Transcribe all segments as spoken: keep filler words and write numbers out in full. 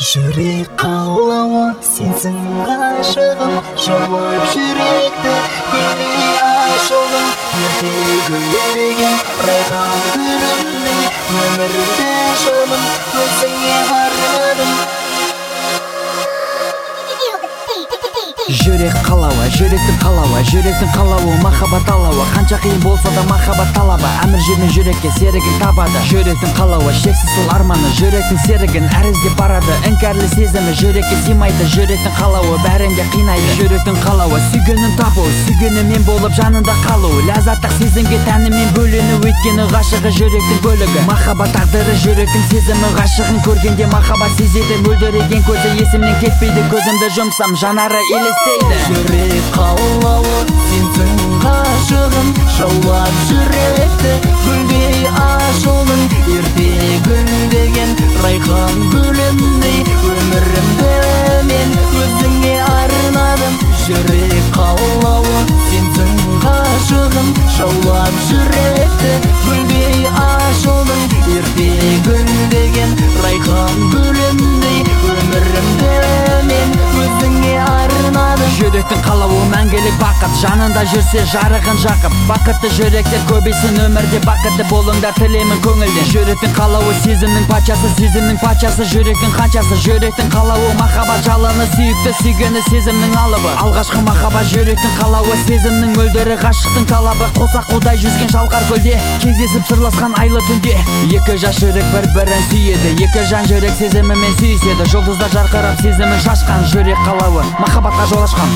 Жүрек қалауы сенсің ғашығым, жауап жүректі келмей ашылдым. Ерте гүлдеген райхан гүлімнің өмірімді жолым өзіңе арнадым. Жүрек қалауы, жүректің қалауы, жүректің қалауы, махаббат алауы. Қанша қиын болса да махаббат талабы, әмір жермен жүрекке серігін табады. Жүректің қалауы, шексіз сол арманы, жүректің серігін әр іздеп барады. Іңкәрлі сезімі жүрекке сыймайды, жүректің қалауы бәрін де қинайды. Жүректің қалауы, сүйгенін табу, сүйгені мен болып жанында қалу, ләззаттық сезімге тәнімен бөлену, өйткені ғашығы жүректің бөлігі. Махаббат тағдыры жүректің сезімі, ғашығын көргенде махаббат сезеді. Мөлдіреген көзі есімнен кетпейді, көзімді жұмсам жанары елестейді. Жүрек қалауы сенсің ғашығым, жаулап жүректі гүлдей ашылдың. Ерте гүлдеген райхан гүлімдей өмірімді мен өзіңе арнадым. Жүрек қалауы сенсің ғашығым, жаулап жүректі гүлдей ашылдың. Ерте гүлдеген райхан гүлімдей өмірімді мен өзіңе арнадым. Жүректің қалауы мәңгілік бақыт, жанында жүрсе жарығын жақып. Бақытты жүректер көбейсін өмірде, бақытты болыңдар тілеймін көңілден. Жүректің қалауы сезімнің патшасы, сезімнің патшасы жүректің қаншасы. Жүректің қалауы махаббат жалыны, сүйікті сүйгені сезімнің алыбы. Алғашқы махаббат жүректің қалауы, сезімнің мөлдірі, ғашықтың талабы. Қосақ-қолдай жүзген шалқар көлде, кездесіп сырласқан айлы түнде. Екі жас жүрек бір-бірін сүйеді, екі жан жүрек сезімімен сүйіседі. Жұлдыздар жарқырап сезімін шашқан, жүрек қалауы махаббатқа жол ашқан.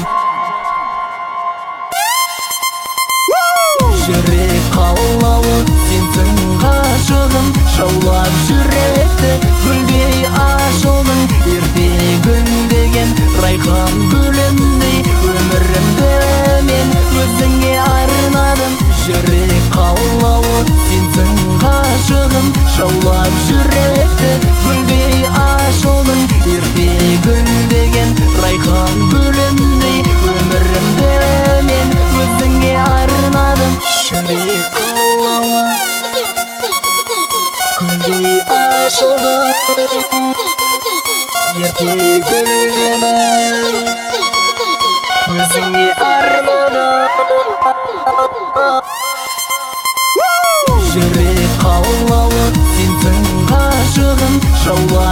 Жүрек қалауы сенсің ғашығым, жаулап жүректі гүлдей ашылдың. Ерте гүлдеген райхан гүлімдей өмірімді мен өзіңе арнадым. Жүрек қалауы сенсің ғашығым, жаулап жүректі гүлдей ашылдың. Ерте гүлдеген райхан гүлімдей өмірімді мен өзіңе арнадым. Жүрек қалауы гүлдей ашылдың. Ерте гүлдеген өзіңе арнадым. Жүрек қалауы сенсің ғашығым, жаулап